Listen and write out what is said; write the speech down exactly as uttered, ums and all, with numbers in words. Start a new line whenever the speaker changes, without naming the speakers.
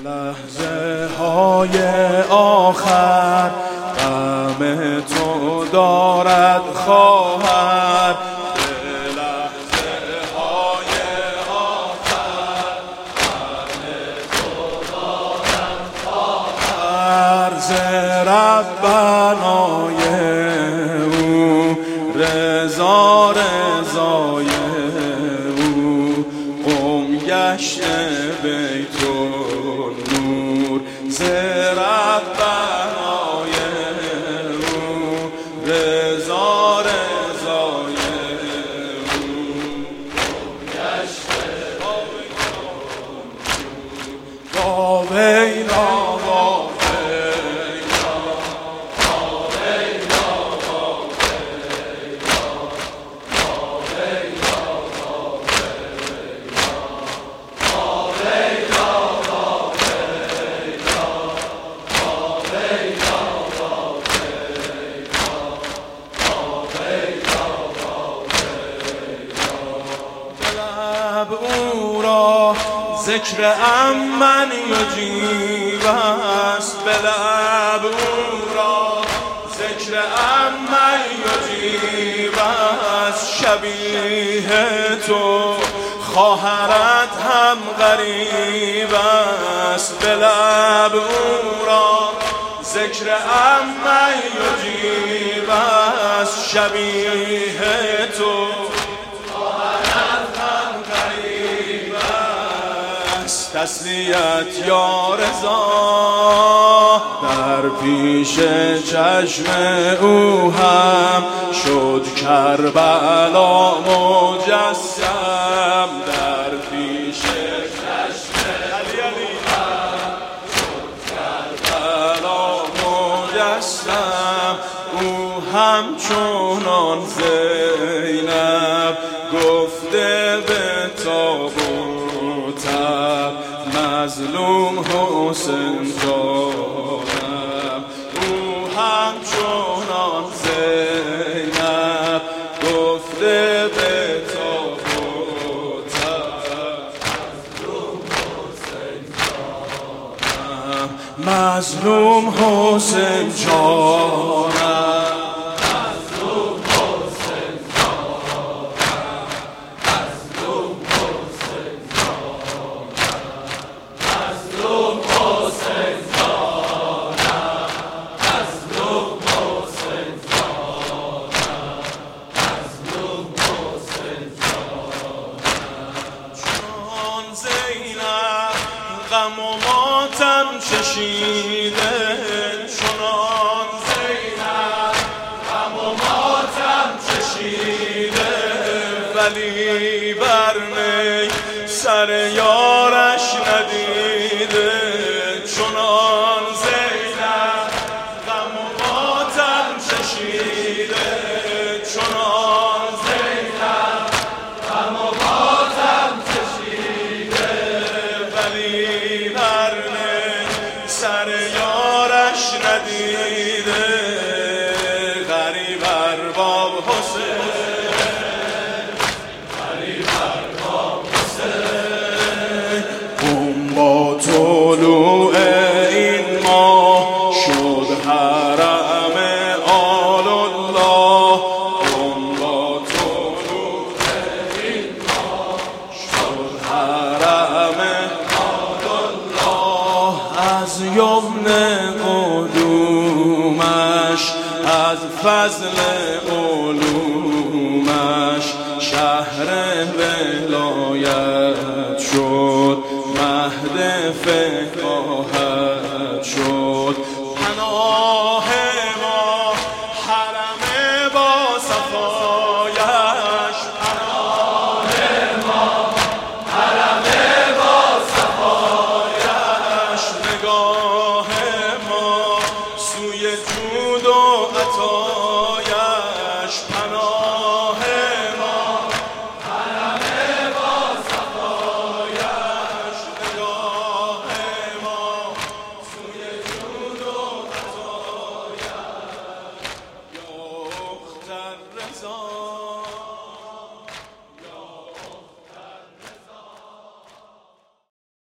لحظه های آخر غم تو دارد خواهر، به لحظه های آخر غم تو دارد خواهر. ز ربنای او رضا رضای او قم گشته بیت النور. ز ربنای او رضا رضای او قم گشته بیت النور. واویلا او را ذکر امن یجیب است، به لب او را ذکر امن یجیب است. شبیه تو خواهرت هم غریب است، به لب او را ذکر امن یجیب است. شبیه تو تسلیت یا رضا در پیش چشم او هم شد کربلا مجسم. در پیش چشم علی علی هم شد کربلا مجسم. او همچونان زینب گفته به تابوتم مظلوم حسین جانم. او همچونان زینب گفته به تابوتم مظلوم حسین جانم. غم و ماتم چشیده چنان زینب، غم و ماتم چشیده ولی بر نی سر یارش ندیده. چنان زینب غم و ماتم چشیده چنان زینب غم و ماتم چشیده ولی برنه سر یارش ندیده. غریب ارباب حسین، غریب ارباب حسین. قم با طلوع این ماه شد حرم آل الله. قم با طلوع این ماه شد حرم از یمن قدومش از فضل علومش شهر ولایت شد مهد فقاهت.